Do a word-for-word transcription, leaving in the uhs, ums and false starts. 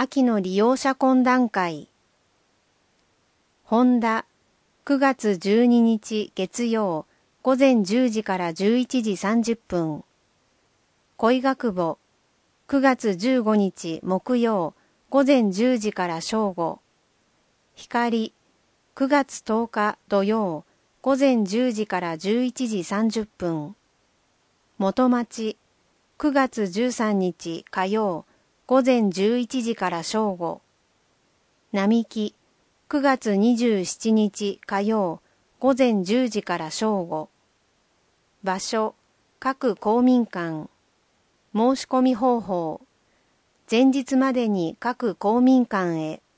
秋の利用者懇談会。ホンダ、くがつじゅうににち月曜、午前じゅうじからじゅういちじさんじゅっぷん。恋学母、くがつじゅうごにち木曜、午前じゅうじから正午。光、くがつとおか土曜、午前じゅうじからじゅういちじさんじゅっぷん。元町、くがつじゅうさんにち火曜、午前じゅういちじから正午。並木、くがつにじゅうしちにち火曜、午前じゅうじから正午。場所、各公民館。申し込み方法。前日までに各公民館へ。